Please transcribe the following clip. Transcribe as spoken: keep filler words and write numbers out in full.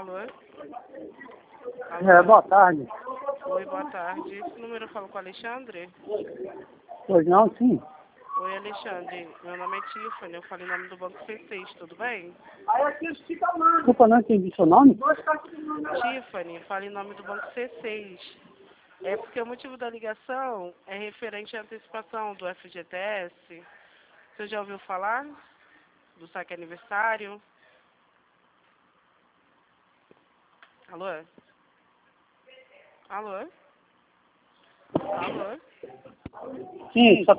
Alô? É, boa tarde. Oi, boa tarde. Esse número eu falo com o Alexandre? Pois não, sim. Oi, Alexandre. Meu nome é Tiffany, eu falo em nome do Banco C seis, tudo bem? Desculpa, não entendi seu nome? Tiffany, falo em nome do Banco C seis. É porque o motivo da ligação é referente à antecipação do F G T S. Você já ouviu falar do saque aniversário? Alô? Alô? Alô? Sim, só